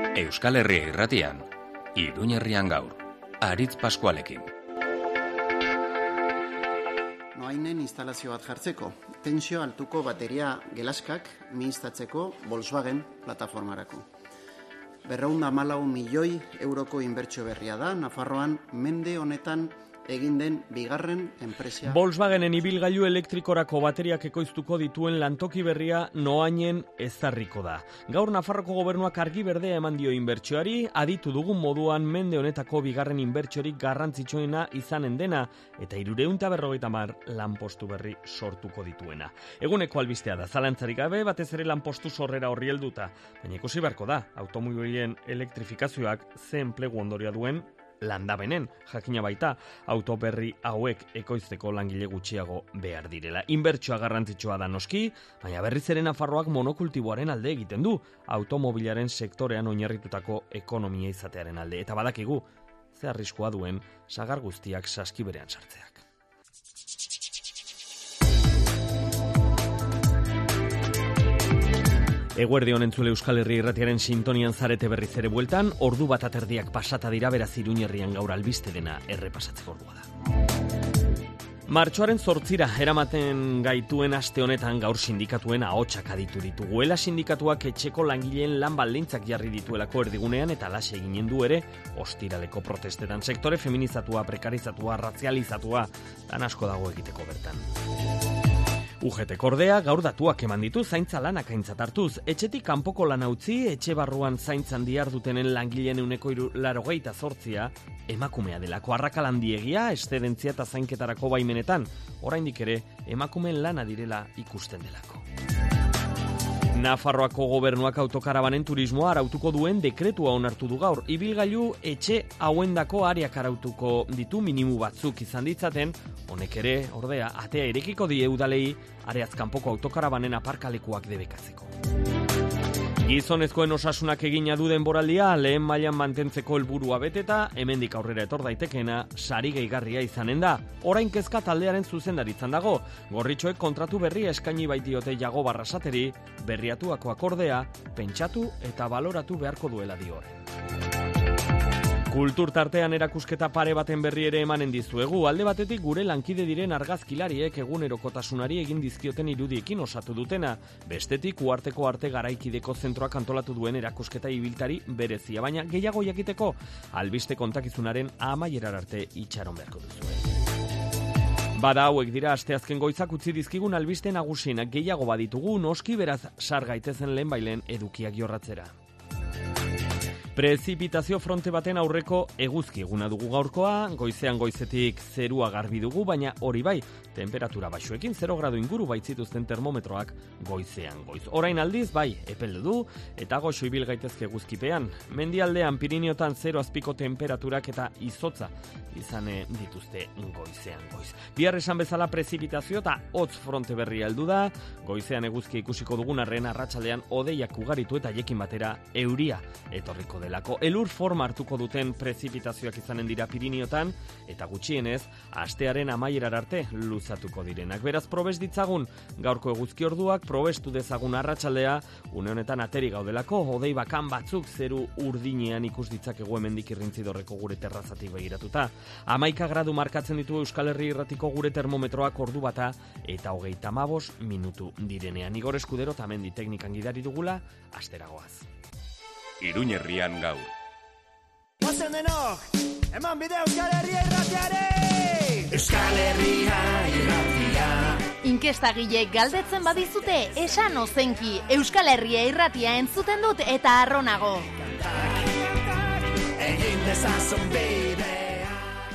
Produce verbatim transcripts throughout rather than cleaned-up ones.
Euskal Herria Irratian, Iruña Herrian gaur, Aritz Paskualekin. Noainen instalazio bat jartzeko, tensio altuko bateria gelaskak mihiztatzeko Volkswagen plataformarako. Berrehun eta hamalau milioi euroko inbertsio berria da, Nafarroan mende honetan egin den bigarren enpresia. Volkswagenen ibilgailu elektrikorako bateriak ekoiztuko dituen lantoki berria Noainen ezarriko da. Gaur Nafarroko gobernuak argi berdea eman dio inbertsioari, aditu dugun moduan mende honetako bigarren inbertsiorik garrantzitsuena izanen dena eta hirurehun eta berrogeita hamar lanpostu berri sortuko dituena. Eguneko albistea da, zalantzarik gabe, batez ere lanpostu sorrera horri helduta, baina ikusi beharko da, automobilen elektrifikazioak ze enplegu ondoria duen landabenen, jakina baita, autoberri hauek ekoizteko langile gutxiago behar direla. Inbertsioa garrantzitsua da noski, baina berriz ere Nafarroak monokultiboaren alde egiten du, automobilaren sektorean oinarritutako ekonomia izatearen alde. Eta badakigu, ze arriskua duen sagar guztiak saskiberean sartzeak. Eguerdi honen zule Euskal Herria Irratiaren sintonian zarete berriz ere bueltan, ordu bat aterdiak pasata dira, beraz Iruña Herrian gaur albiste dena errepasatzeko ordua da. Martxoaren zortzira eramaten gaituen aste honetan gaur sindikatuen ahotsak aditu ditugu. Ela sindikatuak etxeko langileen lan baldintzak jarri dituelako erdigunean eta alaxe eginen du ere ostiraleko protestetan. Sektore feminizatua, prekarizatua, razializatua, lan asko dago egiteko bertan. U G T Kordea gaur datuak eman ditu zaintza lanak aintzat hartuz. Etxetik kanpoko lana utzi, etxe barruan zaintzan dihardutenen langileen ehuneko laurogeita zortzia emakumea delako. Arrakalandiegia, eszedentzia eta zainketarako baimenetan, oraindik ere emakumeen lana direla ikusten delako. Nafarroako gobernuak autokarabanen turismoa arautuko duen dekretua onartu du gaur. Ibilgailu etxe hauendako ariak arautuko ditu minimu batzuk izan ditzaten, honek ere, ordea, atea irekiko die udalei areaz kanpoko autokarabanen aparkalekuak debekatzeko. Gizonezkoen osasunak egina du denboraldia, lehen mailan mantentzeko helburua beteta, hemendik aurrera etor daitekeena sari gehigarria izanen da. Orain kezka taldearen zuzendaritzan dago. Gorritxoek kontratu berria eskaini baitiote Jago Barrasateri, berriatuako akordea, pentsatu eta baloratu beharko duela dio. Kultur tartean erakusketa pare baten berri ere emanen dizuegu. Alde batetik gure lankide diren argazkilariek egunerokotasunari egin dizkioten irudiekin osatu dutena. Bestetik uarteko arte garaikideko zentroak antolatu duen erakusketa ibiltari berezia, baina gehiago jakiteko albiste kontakizunaren amaierar arte itxaron beharko duzue. Bada hauek dira asteazken goizak utzi dizkigun albiste nagusienak, gehiago baditugu, noski beraz sar gaitezen lehen bailen edukiak jorratzera. Prezipitazio fronte baten aurreko eguzki eguna dugu gaurkoa, goizean goizetik zerua garbi dugu, baina hori bai, temperatura baxuekin zero gradu inguru baitzituzten termometroak goizean goiz. Orain aldiz, bai, epeldu du, eta goxo ibil gaitezke eguzkipean. Mendialdean Piriniotan zero azpiko temperaturak eta izotza izan dituzte goizean goiz. Bihar esan bezala prezipitazio eta hotz fronte berria heldu da, goizean eguzki ikusiko dugun arren arratsaldean hodeiak ugaritu eta jekin batera euria etorriko delako. Elur forma hartuko duten prezipitazioak izanen dira Piriniotan, eta gutxienez, astearen amaierar arte luzatuko direnak. Beraz, probes ditzagun gaurko eguzki orduak, probestu dezagun arratsaldea, une honetan ateri gaudelako, hodei bakan batzuk zeru urdinean ikus ditzakegu hemendik irrintzidorreko gure terrazatik begiratuta. Hamaika gradu markatzen ditu Euskal Herri Irratiko gure termometroak ordu bata, eta hogeita hamabost minutu direnean. Igor Eskudero tamendi teknikan gidari dugula, asteragoaz. Iruña Herrian gaur. Ozen denok, eman bide Euskal Herria Irratiare! Euskal Herria Irratia. Inkestagile galdetzen badizute, esan ozenki, Euskal Herria Irratia entzuten dut eta arronago. Egin dezazun bidea.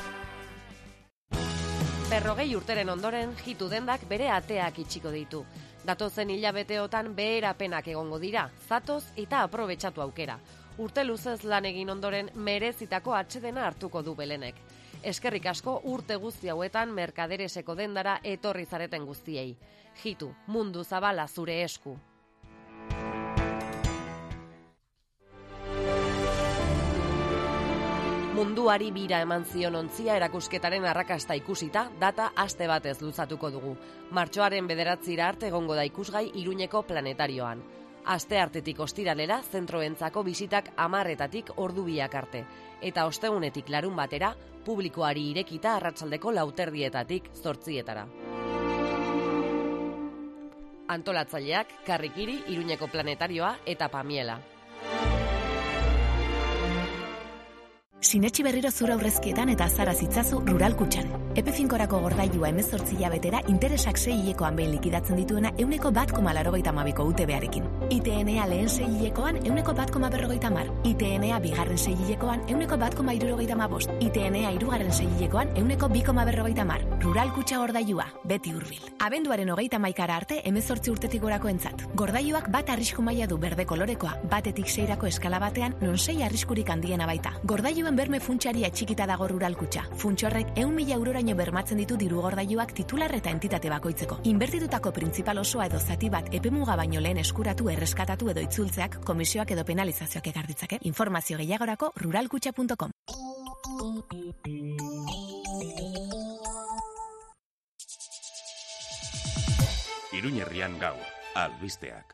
Berrogei urteren ondoren, jitu dendak bere ateak itxiko ditu. Datozen hilabeteotan beherapenak egongo dira, zatoz eta aprobetxatu aukera. Urte luzez lan egin ondoren merezitako atsedena hartuko du Belenek. Eskerrik asko urte guzti hauetan merkadereseko dendara etorri zareten guztiei. Jitu, mundu zabala zure esku. Munduari bira eman zion ontzia erakusketaren arrakasta ikusita, data aste batez luzatuko dugu. Martxoaren bederatzira arte egongo da ikusgai Iruñeko planetarioan. Asteartetik ostiralera zentroentzako bisitak hamarretatik ordu biak arte. Eta ostegunetik larun batera, publikoari irekita arratsaldeko lauterdietatik zortzietara. Antolatzaileak Karrikiri, Iruñeko Planetarioa eta Pamiela. Sinetxi berriro zura aurrezkietan eta azara zitzazu Rural Kutxan. Epe finkorako gordailua hemezortzi hilabetera interesak sei hilekoan behin likidatzen dituena euneko bat koma laurogeita hamabiko U T B-arekin. I T N-a lehen sei hilekoan euneko bat koma berrogeita hamar. I T N-a bigarren sei hilekoan euneko bat koma hirurogeita hamabost. I T N-a hirugarren sei hilekoan euneko bi koma berrogeita hamar. Rural Kutxa gordailua, beti hurbil. Abenduaren hogeita hamaikara arte hemezortzi urtetik gorako entzat. Gordailuak bat arrisku maila du berde kolorekoa, batetik seirako eskala batean non sei arriskurik handiena baita. Gordailuen berme funtsari atxikita dago Rural Kutxa. Funtsorrek ehun mila euroraino bermatzen ditu diru gordailuak titular eta entitate bakoitzeko. Inbertitutako printzipal osoa edo zati bat epemuga baino lehen eskuratu, erreskatatu edo itzultzeak komisioak edo penalizazioak ekar ditzake. Informazio gehiagorako ruralkutxa puntu com. Iruñerrian gaur, albisteak.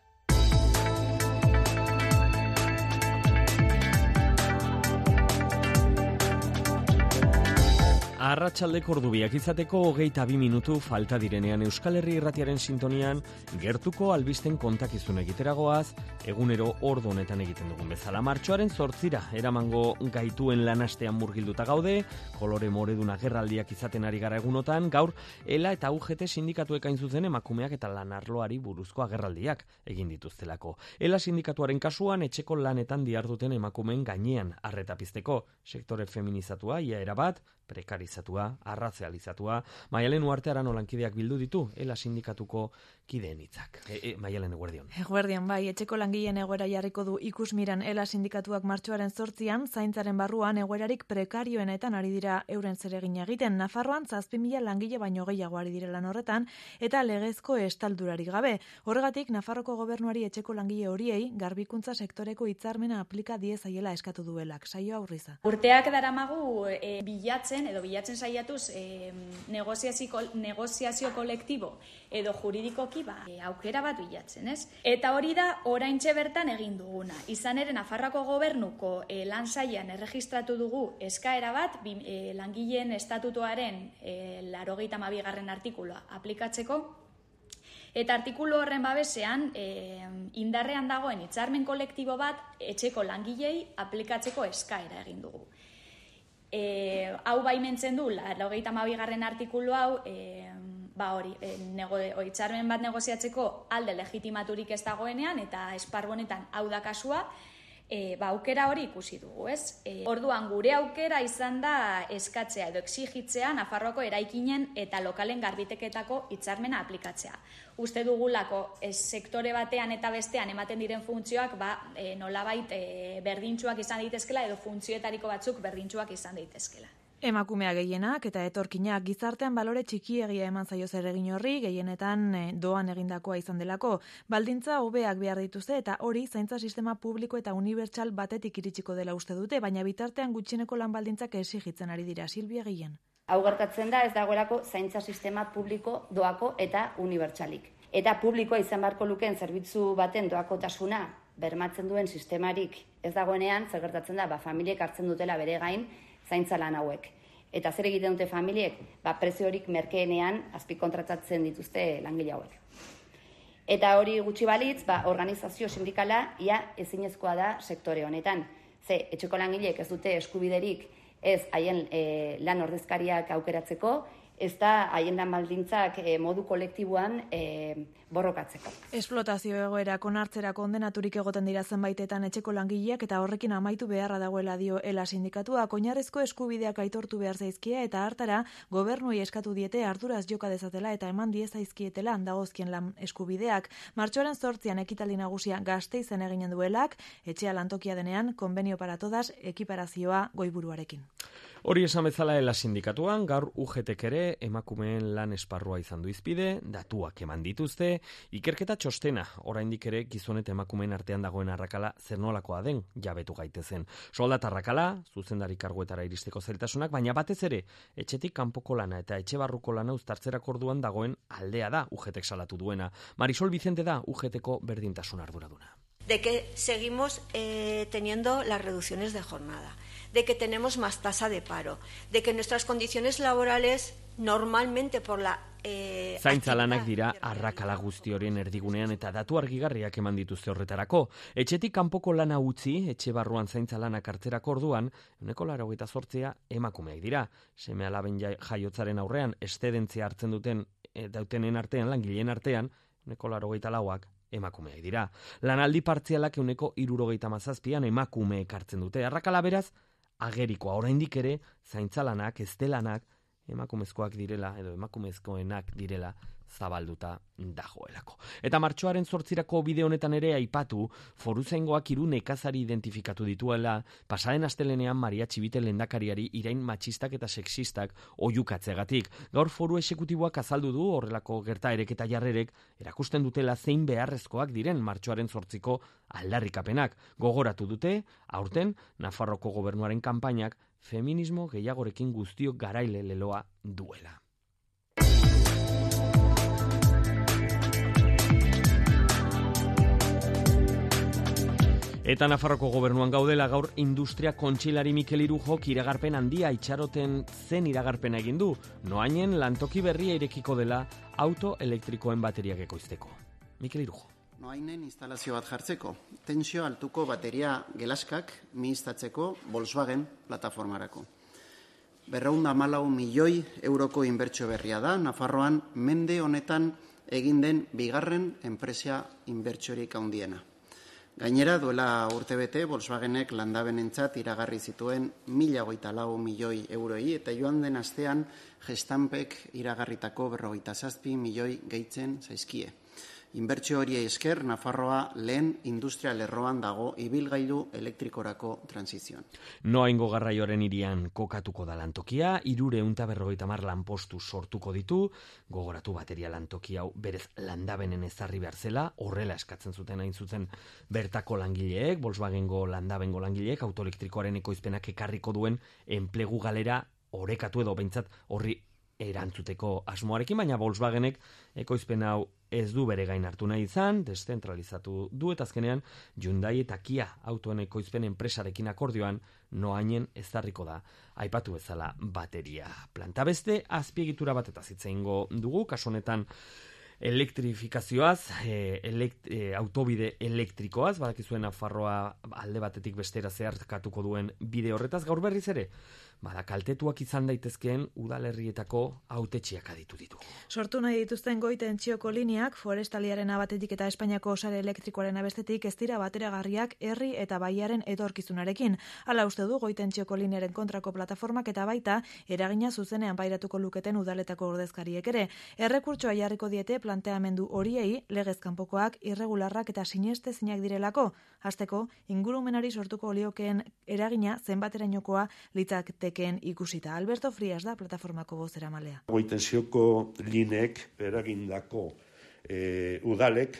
Arratsaldeko ordubiak izateko hogeita bi minutu falta direnean Euskal Herri Irratiaren sintonian gertuko albisten kontakizun egiteragoaz, egunero ordu honetan egiten dugun bezala. Martxoaren zortzira eramango gaituen lanastean murgilduta gaude, kolore moredun agerraldiak izaten ari gara egunotan, gaur ELA eta U G T sindikatuek hain zuzen emakumeak eta lanarloari buruzko agerraldiak egin dituztelako. ELA sindikatuaren kasuan etxeko lanetan diharduten emakumeen gainean arreta pizteko, sektore feminizatua, ia erabat, prekarizatua, arrazializatua. Maialen Uarte Arano lankideak bildu ditu ELA sindikatuko kideen hitzak. E, e, Maialen, eguerdion. Eguerdion, bai, etxeko langileen egoera jarriko du ikusmiran ELA sindikatuak martxoaren zortzian, zaintzaren barruan egoerarik prekarioenetan ari dira euren zeregin egiten. Nafarroan zazpi mila langile baino gehiago ari direla horretan, eta legezko estaldurarik gabe. Horregatik, Nafarroko gobernuari etxeko langile horiei, garbikuntza sektoreko hitzarmena aplika diezaiela eskatu duelak. Saio Aurriza. Urteak daramagu e, bilatzen, edo bilatzen saiatuz e, negoziazio, negoziazio kolektibo edo juridikoki ba, e, aukera bat bilatzen, ez? Eta hori da oraintxe bertan egin duguna. Izan ere Nafarroako gobernuko e, lan sailan erregistratu dugu eskaera bat bi, e, langileen estatutuaren e, laurogeita hamabigarren artikulua aplikatzeko. Eta artikulu horren babesean, e, indarrean dagoen hitzarmen kolektibo bat etxeko langilei aplikatzeko eskaera egin dugu. E, hau baimentzen du, laurogeita hamabigarren artikulu hau, e, ba hori, e, nego, hitzarmen bat negoziatzeko alde legitimaturik ez dagoenean, eta esparbonetan hau da kasua, e, ba aukera hori ikusi dugu, ez? E, orduan gure aukera izan da eskatzea edo exigitzea Nafarroako eraikinen eta lokalen garbiteketako hitzarmena aplikatzea. Uste dugulako ez, sektore batean eta bestean ematen diren funtzioak ba, e, nolabait e, berdintsuak izan daitezkela edo funtzioetariko batzuk berdintsuak izan daitezkela. Emakumea gehienak eta etorkinak gizartean balore txikiegia eman zaio zeregin horri, gehienetan e, doan egindakoa izan delako. Baldintza hobeak behar dituzte eta hori zaintza sistema publiko eta unibertsal batetik iritsiko dela uste dute, baina bitartean gutxieneko lan baldintzak exigitzen ari dira. Silvia Gehien. Hau gertatzen da ez dagoelako zaintza sistema publiko doako eta unibertsalik. Eta publikoa izan beharko lukeen zerbitzu baten doakotasuna bermatzen duen sistemarik ez dagoenean, zer gertatzen da, ba, familiek hartzen dutela bere gain zaintza lan hauek. Eta zer egiten dute familiek, ba, preziorik merkeenean azpikontratatzen dituzte langile hauek. Eta hori gutxi balitz, ba, organizazio sindikala ia ezinezkoa da sektore honetan. Ze, etxeko langileek ez dute eskubiderik ez haien e, lan ordezkariak aukeratzeko, ez da haien lan baldintzak e, modu kolektiboan e, borrokatzeko. Esplotazio egoera konartzera kondenaturik egoten dira zenbaitetan etxeko langileak eta horrekin amaitu beharra dagoela dio ELA sindikatuak. Oinarrizko eskubideak aitortu behar zaizkia eta hartara gobernuei eskatu diete arduraz joka dezatela eta eman diezaizkietela dagozkien lan eskubideak. Martxoaren zortzian ekitaldi nagusia Gasteizen eginen duelak, etxea lantokia denean, konbenio para todas, ekiparazioa goiburuarekin. Hori esan bezala ELA sindikatuan, gaur U G Tek ere emakumeen lan esparrua izan du izpide, datuak eman dituzte, ikerketa txostena, oraindik ere gizonet emakumeen artean dagoen arrakala zer nolakoa den jabetu gaitezen. Soldata arrakala, zuzendari karguetara iristeko zailtasunak, baina batez ere, etxetik kanpoko lana eta etxe barruko lana uztartzerako orduan dagoen aldea da U G Tek salatu duena. Marisol Vicente da U G Teko berdintasun arduraduna. de que seguimos eh, teniendo las reducciones de jornada, de que tenemos más tasa de paro, de que nuestras condiciones laborales normalmente por la eh, zaintza lanak dira arrakala guzti horien erdigunean eta datu argigarriak eman dituzte horretarako. Etxetik kanpoko lana utzi, etxe barruan zaintza lanak hartzerako orduan, ehuneko laurogeita zortzia emakumeak dira. Seme alaben jaiotzaren aurrean eszedentzia hartzen duten e, dautenen artean, langileen artean, ehuneko laurogeita lauak emakumeak dira. Lanaldi partzialak ehuneko hirurogeita hamazazpian emakumeek hartzen dute. Arrakala beraz, agerikoa oraindik ere zaintza lanak, eztelanak emakumezkoak direla edo emakumezkoenak direla zabalduta dagoelako. Eta martxoaren zortzirako bide honetan ere aipatu, Foruzaingoak hiru nekazari identifikatu dituela, pasaden astelenean Maria Txibite lehendakariari irain matxistak eta sexistak oihukatzegatik. Gaur Foru Exekutiboak azaldu du horrelako gertaerek eta jarrerek erakusten dutela zein beharrezkoak diren martxoaren zortziko aldarrikapenak. Gogoratu dute, aurten, Nafarroko gobernuaren kanpainak feminismo gehiagorekin guztiok garaile leloa duela. Eta Nafarroko gobernuan gaudela gaur industria kontseilari Mikel Irujok iragarpen handia itxaroten zen iragarpena egin du. Noainen lantoki berria irekiko dela auto elektrikoen bateriak ekoizteko. Mikel Irujo. Noainen instalazio bat jartzeko, tensio altuko bateria gelaskak mihiztatzeko Volkswagen plataformarako. Berrehun eta hamalau milioi euroko inbertsio berria da, Nafarroan mende honetan egin den bigarren enpresa inbertsiorik handiena. Gainera, duela urtebete, Volkswagenek landabenentzat iragarri zituen mila hogeita lau milioi euroi eta joan den astean Gestampek iragarritako berrogeita zazpi milioi gehitzen zaizkie. Inbertsio hori esker, Nafarroa lehen industria lerroan dago ibilgailu elektrikorako transizioan. Noaingo garraioaren hirian kokatuko da lantokia, hirurehun eta berrogeita hamar lanpostu sortuko ditu, gogoratu bateria lantoki hau berez landabenen ezarri behar zela, horrela eskatzen zuten hain zuzen bertako langileek, Volkswagengo landabengo langileek, autoelektrikoaren ekoizpenak ekarriko duen enplegu galera orekatu edo behintzat horri erantzuteko asmoarekin, baina Volkswagenek ekoizpen hau ez du bere gain hartu nahi izan, deszentralizatu du eta azkenean Hyundai eta Kia autoen ekoizpen enpresarekin akordioan Noainen ezarriko da, aipatu bezala bateria planta. Beste azpiegitura bat eta zitzeingo dugu, kasu honetan elektrifikazioaz, e, elekt, e, autobide elektrikoaz, badakizuen Nafarroa alde batetik bestera zeharkatuko duen bide horretaz, gaur berriz ere, bada kaltetuak izan daitezkeen udalerrietako hautetxiak aditu ditu. Sortu nahi dituzten goi tentsioko lineak, forestaliaren abatetik eta Espainiako sare elektrikoaren abestetik ez dira bateragarriak herri eta baiaren etorkizunarekin. Hala uste du goi tentsioko linearen kontrako plataformak eta baita eragina zuzenean pairatuko luketen udaletako ordezkariek ere. Errekurtsoa jarriko diete planteamendu horiei legez kanpokoak, irregularrak eta sinestezinak direlako. Hasteko, ingurumenari sortuko liokeen eragina zenbaterainokoa litzaktekeen ikusita. Alberto Frias da plataformako bozeramalea. Goitensioko linek eragindako e, udalek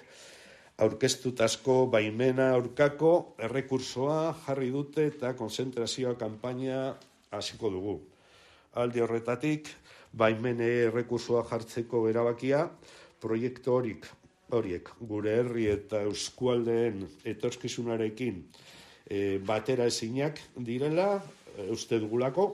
aurkeztutazko baimena aurkako errekursoa jarri dute eta konzentrazioa kanpaina hasiko dugu. Alde horretatik, baimene errekursoa jartzeko erabakia, proiektu horik horiek gure herri eta eskualdeen etorkizunarekin e, batera ezinak direla, e, uste dugulako.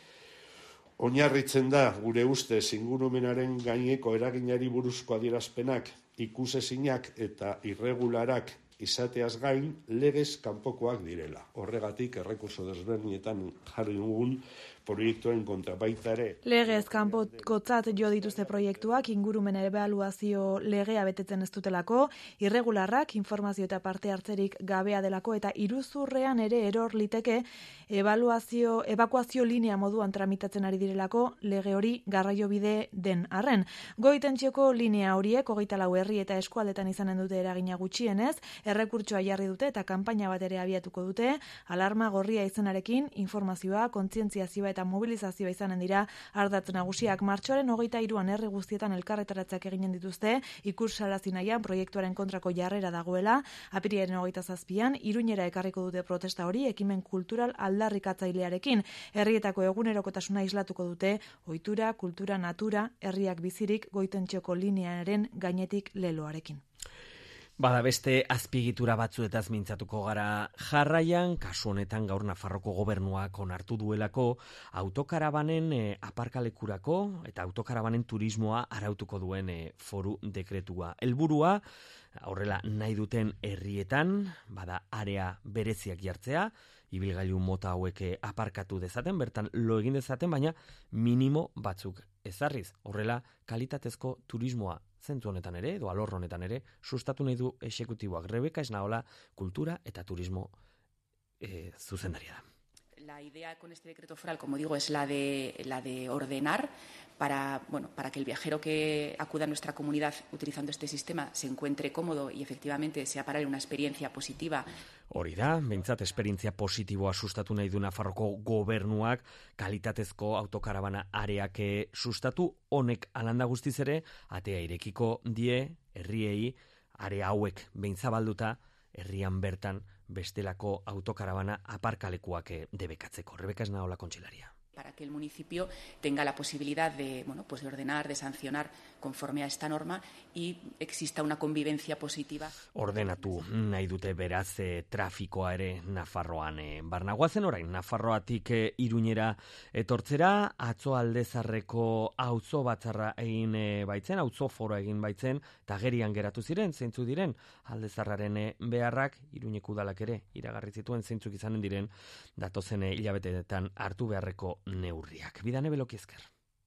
Oinarritzen da gure ustez ingurumenaren gaineko eraginari buruzko adierazpenak ikusezinak eta irregularak izateaz gain legez kanpokoak direla. Horregatik errekurso desberdinetan jarri dugun proiektuen kontra baita ere. Legez kanpokotzat jo dituzte proiektuak ingurumen ebaluazio legea betetzen ez dutelako, irregularrak, informazio eta parte hartzerik gabea delako eta iruzurrean ere eror liteke ebaluazio, ebakuazio linea moduan tramitatzen ari direlako lege hori garraio bide den arren. Goi tentsioko linea horiek hogeita lau herri eta eskualdetan izanen dute eragina gutxienez, errekurtsoa jarri dute eta kanpaina bat ere abiatuko dute, alarma gorria izenarekin informazioa, kontzientziazioa eta mobilizazioa izanen dira ardatz nagusiak. Martxoaren hogeita hiruan herri guztietan elkarretaratzak eginen dituzte, ikursarazi nahian proiektuaren kontrako jarrera dagoela, apirilaren hogeita zazpian, Iruñera ekarriko dute protesta hori ekimen kultural aldarrikatzailearekin. Herrietako egunerokotasuna islatuko dute, ohitura, kultura, natura, herriak bizirik goitentxoko linearen gainetik leloarekin. Bada beste azpiegitura batzuetaz mintzatuko gara jarraian, kasu honetan gaur Nafarroko gobernuak onartu duelako autokarabanen e, aparkalekurako eta autokarabanen turismoa arautuko duen e, foru dekretua. Helburua, horrela nahi duten herrietan, bada area bereziak jartzea, ibilgailu mota hauek aparkatu dezaten, bertan lo egin dezaten, baina minimo batzuk ezarriz. Horrela, kalitatezko turismoa zentzu honetan ere, edo alor honetan ere, sustatu nahi du exekutiboak. Rebeka Esnaola, kultura eta turismo eh, zuzendaria da. La idea con este decreto foral, como digo, es la de, la de ordenar para, bueno, para que el viajero que acuda a nuestra comunidad utilizando este sistema se encuentre cómodo y efectivamente sea para él una experiencia positiva. Hori da, behintzat esperientzia positiboa sustatu nahi du Nafarroko gobernuak, kalitatezko autokarabana areak sustatu, honek alanda guztiz ere, atea irekiko die, herriei, area hauek beintzabalduta, herrian bertan bestelako autokarabana aparkalekuak debekatzeko. Rebeka Esnaola, Kontxilaria. Para que el municipio tenga la posibilidad de, bueno, pues de ordenar, de sancionar conforme a esta norma y exista una convivencia positiva. Ordenatu nahi dute beraz e, trafikoa ere Nafarroan. E, Barnagoazen orain, Nafarroatik e, Iruñera etortzera, atzo Aldezarreko auzo batzarra egin e, baitzen, auzo foroa egin baitzen, eta gerian geratu ziren, zeintzu diren, Aldezarraren e, beharrak, Iruñeko udalak ere, iragarri zituen zeintzuk izanen diren, datozen e, hilabeteetan hartu beharreko neurriak. Bidane Beloki esker.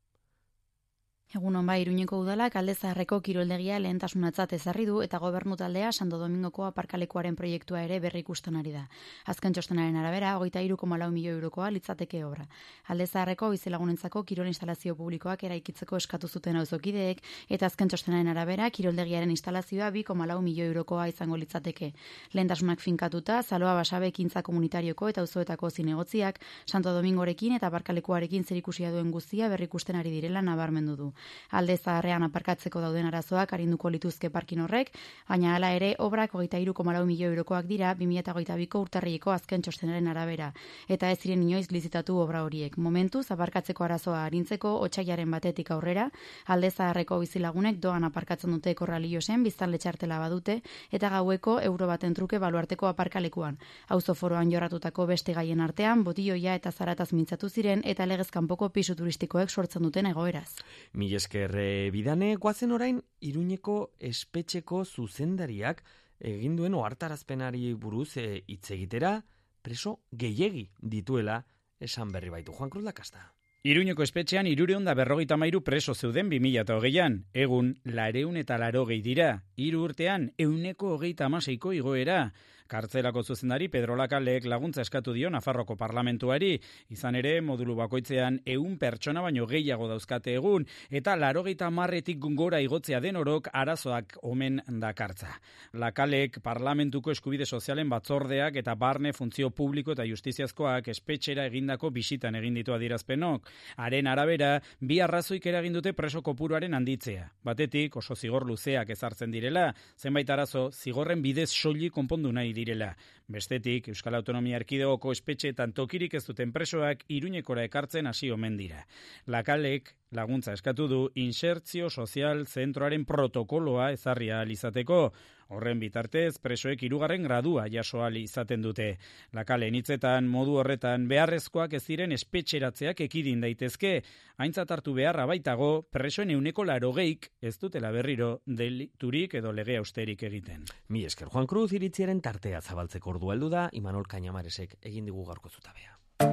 Egun bai, Iruñeko udalak Aldezaharreko kiroldegia lehentasunatzat ezarri du eta gobernu taldea Santo Domingoko aparkalekuaren proiektua ere berrikusten ari da. Azken txostenaren arabera, hogeita hiru koma lau milioi eurokoa litzateke obra. Aldezaharreko bizilagunentzako kirol instalazio publikoak eraikitzeko eskatu zuten auzokideek eta azken txostenaren arabera kiroldegiaren instalazioa bi koma lau milioi eurokoa izango litzateke. Lehentasunak finkatuta, Zaloa Basabe ekintza komunitarioko eta auzoetako zinegotziak Santo Domingorekin eta aparkalekuarekin zerikusia duen guztia berrikusten ari direla nabarmendu du. Aldezaharrean aparkatzeko dauden arazoak arinduko lituzke parkin horrek, baina hala ere obrak hogeita hiru koma lau milioi eurokoak dira bi mila hogeita biko urtarrileko azken txostenaren arabera, eta ez ziren inoiz lizitatu obra horiek. Momentuz, aparkatzeko arazoa arintzeko otsailaren batetik aurrera, Aldezaharreko bizilagunek doan aparkatzen dute Korraliosen, biztanle txartela badute, eta gaueko euro baten truke baluarteko aparkalekuan. Auzo foroan jorratutako beste gaien artean, botilloia eta zarataz mintzatu ziren, eta legez kanpoko pisu turistikoek sortzen duten egoeraz. Mil esker Bidane, goazen orain Iruñeko espetxeko zuzendariak egin duen ohartarazpenari buruz hitz egitera, preso gehiegi dituela esan berri baitu. Juan Cruz Lakasta. Iruñeko espetxean hirurehun eta berrogeita hamairu preso zeuden bi mila hogeian, egun laurehun eta laurogei dira, hiru urtean ehuneko hogeita hamaseiko igoera. Kartzelako zuzendari Pedro Lakalek laguntza eskatu dio Nafarroko parlamentuari, izan ere modulu bakoitzean ehun pertsona baino gehiago dauzkate egun, eta laurogeita hamarretik gora igotzea den orok arazoak omen dakartza. Lakalek parlamentuko eskubide sozialen batzordeak eta barne funtzio publiko eta justiziazkoak espetxera egindako bisitan egin ditu adierazpenok. Haren arabera, bi arrazoik eragin dute preso kopuruaren handitzea. Batetik, oso zigor luzeak ezartzen direla, zenbait arazo zigorren bidez soilik konpondu nahi direla. Bestetik, Euskal Autonomia Erkidegoko espetxeetan tokirik ez duten presoak Iruñekora ekartzen hasi omen dira. Lakalek laguntza eskatu du insertzio sozial zentroaren protokoloa ezarri ahal izateko. Horren bitartez, presoek hirugarren gradua jaso ahal izaten dute. Lakalen hitzetan, modu horretan beharrezkoak ez diren espetxeratzeak ekidin daitezke, aintzat hartu beharra baitago, presoen ehuneko laurogeik ez dutela berriro deliturik edo lege austerik egiten. Mi esker Juan Cruz, iritziaren tartea zabaltzeko ordua heldu da, Imanol Cañamaresek egin digu gaurko zutabea.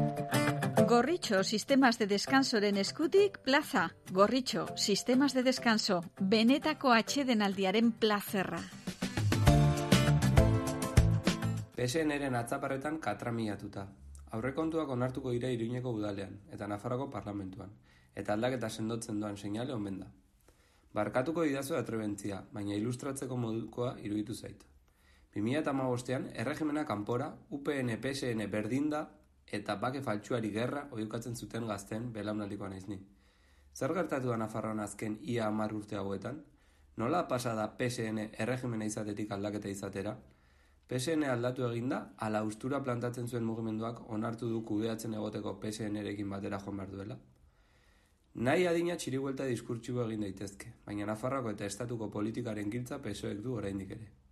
Gorritxo, sistemas de descansoren eskutik, plaza. Gorritxo, sistemas de descanso, benetako atsedenaldiaren plazerra. P S N-ren atzaparretan katramiatuta. Aurrekontuak onartuko dira Iruñeko udalean eta Nafarroko parlamentuan, eta aldaketa sendotzen doan seinale omen da. Barkatuko didazu atrebentzia, baina ilustratzeko modukoa iruditu zait. bi mila hamabostean erregimena kanpora, U P N P S N berdinda eta bake faltsuari gerra oihukatzen zuten gazten belaunaldikoa naiz ni. Zer gertatu da Nafarroan azken ia hamar urte hauetan? Nola pasa da P S N erregimena izatetik aldaketa izatera? P S N aldatu eginda, ala ustura plantatzen zuen mugimenduak onartu du kudeatzen egoteko P S N-erekin batera joan behar duela? Nahi adina txiribuelta diskurtsibo egin daitezke, baina Nafarroko eta estatuko politikaren giltza P S O-ek du oraindik ere.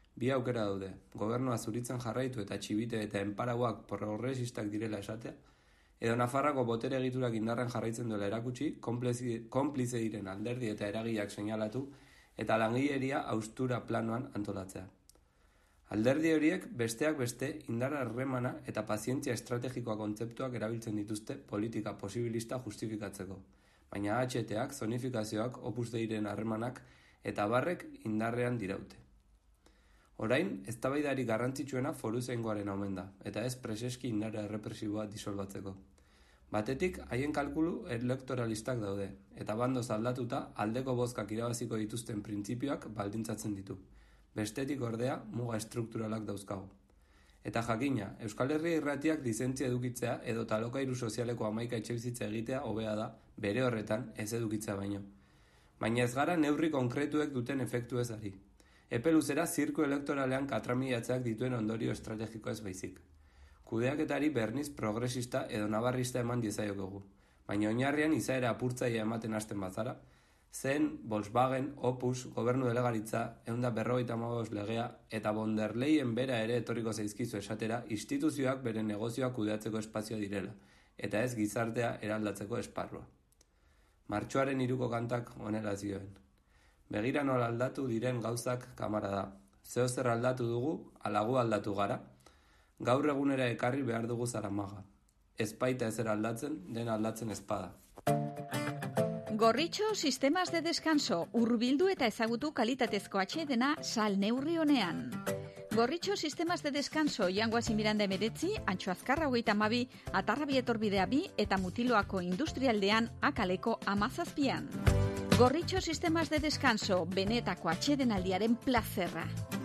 Bi aukera daude, gobernua zuritzen jarraitu eta txibite eta enparauak progresistak direla esatea, edo Nafarrako botere egiturak indarren jarraitzen duela erakutsi, konplize diren alderdi eta eragileak seinalatu eta langileria haustura planoan antolatzea. Alderdi horiek besteak beste indar harremana eta pazientzia estrategikoa kontzeptuak erabiltzen dituzte politika posibilista justifikatzeko, baina H T-ak, zonifikazioak, Opus Deiren harremanak eta barrek indarrean diraute. Orain, eztabaidari garrantzitsuena foruzaingoaren omen da, eta ez preseski indarra errepresiboa disolbatzeko. Batetik, haien kalkulu elektoralistak daude, eta bandoz aldatuta aldeko bozkak irabaziko dituzten printzipioak baldintzatzen ditu. Bestetik ordea, muga estrukturalak dauzkago. Eta jakina, Euskal Herria Irratiak lizentzia edukitzea edo talokairu sozialeko hamaika etxebizitza egitea hobea da, bere horretan ez edukitzea baino. Baina ez gara neurri konkretuek duten efektu ez ari. Epe luzera zirku elektoralean katramilatzeak dituen ondorio estrategiko ez baizik. Kudeaketari berniz progresista edo nabarrista eman diezaiokegu, baina oinarrian izaera apurtzaia ematen hasten bazara, zen Volkswagen, Opus, gobernu delegaritza, ehun eta berrogeita hamabost legea eta von der Leyen bera ere etorriko zaizkizu esatera instituzioak bere negozioak kudeatzeko espazioa direla, eta ez gizartea eraldatzeko esparrua. Martxoaren hiruko kantak honela zioen. Begira nola aldatu diren gauzak kamara da. Zeo zer aldatu dugu, alagu aldatu gara. Gaur egunera ekarri behar dugu zaramaga. Ez baita ezer aldatzen, den aldatzen espada. Gorritxo sistemas de descanso, hurbildu eta ezagutu kalitatezko atsedena sal neurri honean. Gorritxo sistemas de descanso, Jangoazi Miranda emeretzi, Antxo Azkarra hogeita hamabi, Atarrabi etorbidea bi eta Mutiloako industrialdean akaleko amazazpian. Gorritxo sistemas de descanso, benetako atsedenaldiaren plazerra.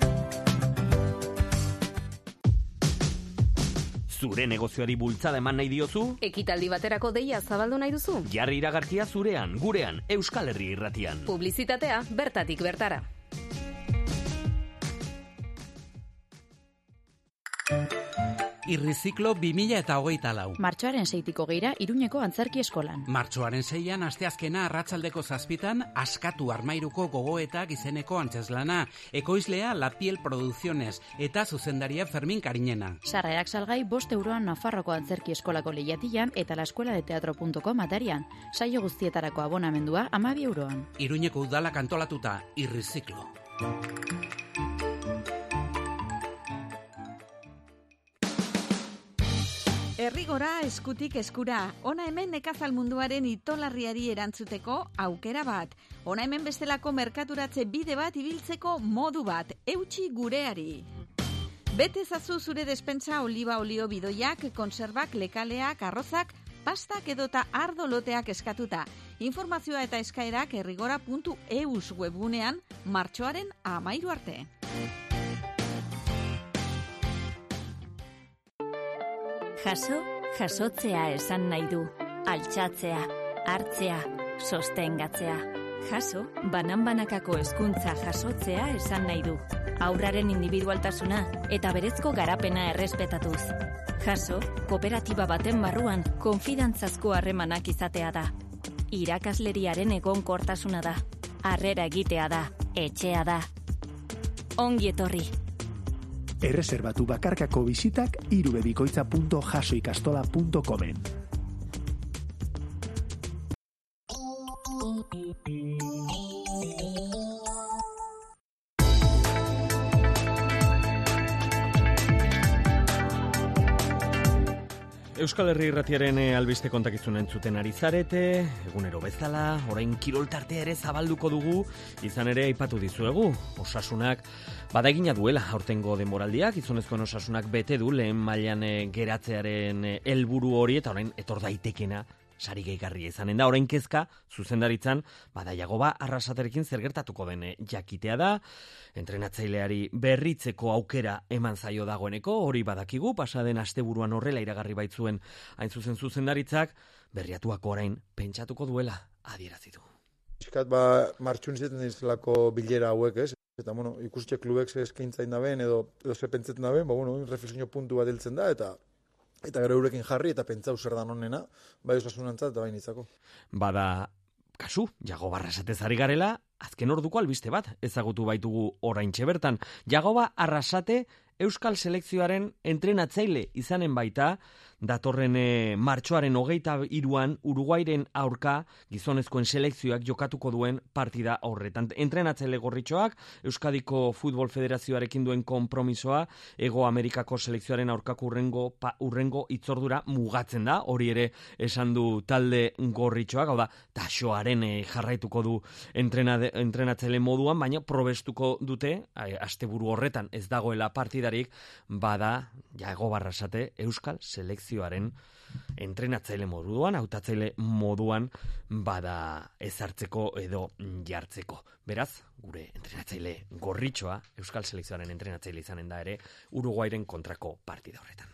Zure negozioari bultzada eman nahi diozu? Ekitaldi baterako deia zabaldu nahi duzu? Jarri iragarkia zurean, gurean, Euskal Herria Irratian. Publizitatea bertatik bertara. Irriziklo bi mila hogeita lau. Martxoaren seitiko geira Iruñeko Antzerki Eskolan. Martxoaren seian asteazkena arratsaldeko zazpitan Askatu Armairuko gogoetak izeneko antzeslana, ekoizlea La Piel Producciones eta zuzendaria Fermin Karinena. Sarrerak salgai bost euroan Nafarroko Antzerki Eskolako lehiatilan eta la escuela de teatro punto com atarian. Saio guztietarako abonamendua hamabi euroan. Iruñeko udalak antolatuta Irriziklo. Herrigora eskutik eskura, ona hemen nekazal munduaren itolarriari erantzuteko aukera bat. Ona hemen bestelako merkaturatze bide bat ibiltzeko modu bat, eutsi gureari. Bete ezazu zure despentsa oliba olio bidoiak, konserbak, lekaleak, arrozak, pastak edota ardoloteak eskatuta. Informazioa eta eskaerak herrigora puntu eus webgunean martxoaren amairu arte. Jaso, jasotzea esan nahi du. Altxatzea, hartzea, sostengatzea. Jaso, banan-banakako hezkuntza jasotzea esan nahi du. Aurraren individualtasuna eta berezko garapena errespetatuz. Jaso, kooperatiba baten barruan konfidantzazko harremanak izatea da. Irakasleriaren egonkortasuna da. Harrera egitea da. Etxea da. Ongi etorri. Erreserbatu bakarkako bizitak irubebikoitza punto jasoikastola punto comen. Euskal Herri Irratiaren albiste kontakizuna entzuten ari zarete, egunero bezala, orain kiroltartea ere zabalduko dugu, izan ere aipatu dizuegu. Osasunak badagina duela aurtengo denboraldiak, gizonezkoen osasunak bete du lehen mailan geratzearen helburu hori eta orain etor daitekena sari gehigarria izanen da. Orain kezka zuzendaritzan badaiagoba arrasaterekin zer gertatuko den jakitea da. Entrenatzaileari berritzeko aukera eman zaio dagoeneko, hori badakigu, pasaden asteburuan horrela iragarri baitzuen hain zuzen zuzendaritzak, berriatuako orain pentsatuko duela adierazi du. Piskat ba martxun izaten dizlako bilera hauek, ez? Eta bueno, ikustxe klubek ze eskaintzain daben edo edo ze pentsetzen daben, ba bueno, reflexio puntu bat heltzen da eta eta gero eurekin jarri eta pentsau zer dan honena, bai osasunantzat eta bai nitzako. Bada kasu, Jagoba Arrasatez ari garela, azken orduko albiste bat ezagutu baitugu oraintxe bertan. Jagoba Arrasate Euskal Selekzioaren entrenatzaile izanen baita, datorren e, martxoaren hogeita hiruan Uruguairen aurka gizonezkoen selekzioak jokatuko duen partida horretan. Entrenatzaile gorritxoak, Euskadiko Futbol Federazioarekin duen konpromisoa, Ego Amerikako selekzioaren aurkako urrengo, pa, urrengo itzordura mugatzen da, hori ere esan du talde gorritxoak, hau da, taxoaren e, jarraituko du entrenatzaile moduan, baina probestuko dute, e, asteburu horretan ez dagoela partidarik, bada, Jagoba Arrasate Euskal Selekzioaren entrenatzaile moduan, hautatzaile moduan bada ezartzeko edo jartzeko. Beraz, gure entrenatzaile gorritxoa, Euskal Selekzioaren entrenatzaile izanen da ere, Uruguairen kontrako partida horretan.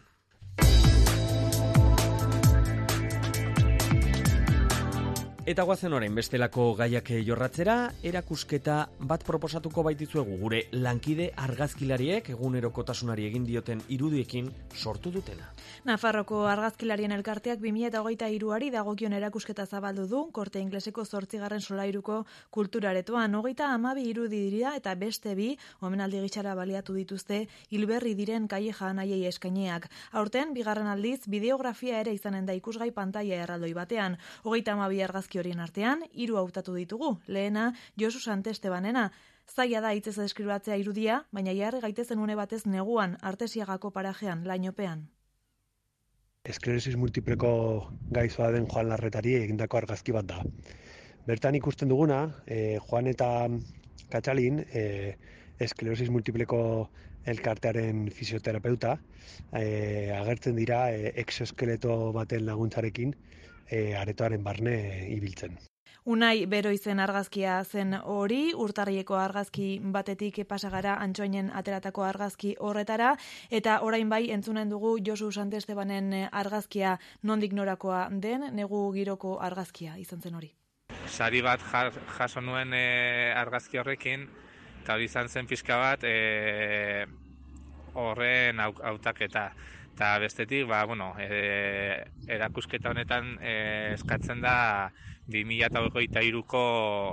Eta guazen orain bestelako gaiak jorratzera, erakusketa bat proposatuko baitizuegu gure lankide argazkilariek egunerokotasunari egin dioten irudiekin sortu dutena. Nafarroko argazkilarien elkarteak bi mila hogeita hiruari dagokion erakusketa zabaldu du, Korte Ingleseko zortzigarren solairuko kulturaretoan. Hogeita hamabi irudi dira eta beste bi omenaldi gitxara baliatu dituzte hilberri diren Calleja Anaiei eskaineak. Aurten, bigarren aldiz, bideografia ere izanen da ikusgai pantaila erraldoi batean. Hogeita hamabi argazki horien artean, hiru hautatu ditugu. Lehena, Josu Santestebanena. Zaila da hitzez deskribatzea irudia, baina jarri gaitezen une batez neguan, Artesiagako parajean, lainopean. Esklerosis multipleko gaizoa den Joan Larretari egindako argazki bat da. Bertan ikusten duguna, eh, Joan eta Katxalin, eh, esklerosis multipleko elkartearen fisioterapeuta, eh, agertzen dira eh, exoskeleto baten laguntzarekin e, aretoaren barne e, ibiltzen. Unai bero izen argazkia zen hori, urtarrieko argazki batetik pasagara Antsoainen ateratako argazki horretara, eta orain bai entzunen dugu Josu Santestebanen argazkia nondik norakoa den, negu giroko argazkia izan zen hori. Sari bat jaso nuen e, argazki horrekin, eta hori izan zen pixka bat e, horren hautaketa. Eta bestetik, ba, bueno, e, erakusketa honetan e, eskatzen da bi mila hogeita hiruko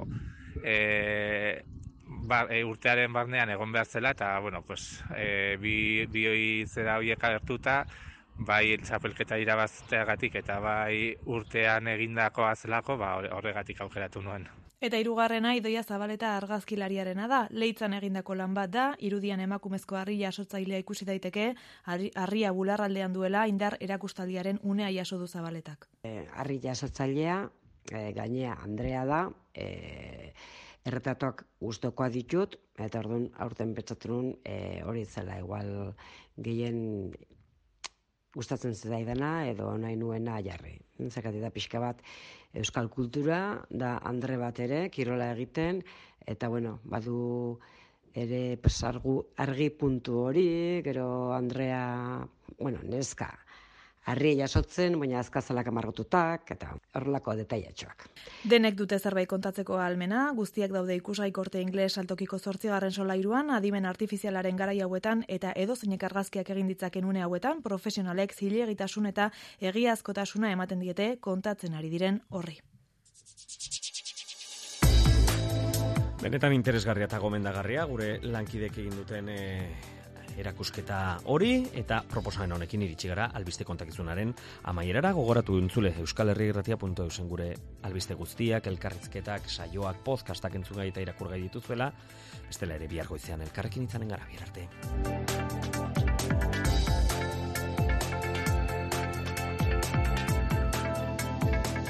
e, ba, e, urtearen barnean egon behar zela, eta bueno, pues, e, bi, bi zera horiek agertuta, bai txapelketa irabazteagatik eta bai urtean egindakoa zelako, ba, horregatik aukeratu nuen. Eta hirugarrena Idoia Zabaleta argazkilariarena da, Leitzan egindako lan bat da, irudian emakumezko harri jasotzailea ikusi daiteke, harria bularraldean duela indar erakustaldiaren unea jaso du Zabaletak. E, harri jasotzailea, e, gainea Andrea da, e, erretratuak gustokoa ditut, eta orduan aurten pentsatu nuen e, hori zela igual gehien gustatzen zaidaidana edo nahi nuena jarri. Zergatik da pixka bat euskal kultura, da andre bat ere, kirola egiten, eta bueno, badu ere pesargu argi puntu hori, gero Andrea, bueno, neska, harri jasotzen, baina azkazalak amarrotutak, eta horrelako detailatxoak. Denek dute zerbait kontatzeko ahalmena, guztiak daude ikusgai Korte Ingles altokiko zortzigarren solairuan, adimen artifizialaren garai hauetan, eta edozeinek argazkiak egin ditzaken une hauetan, profesionalek zilegitasun eta egiazkotasuna ematen diete kontatzen ari diren horri. Benetan interesgarria eta gomendagarria, gure lankidek egin duten e, erakusketa hori, eta proposamen honekin iritsi gara albiste kontakizunaren amaierara. Gogoratu entzule euskal herri irratia puntu eusen gure albiste guztiak, elkarrizketak, saioak, podcastak entzun gai eta irakurgai dituzuela, bestela ere bihar goizean elkarrekin izanen gara, bihar arte.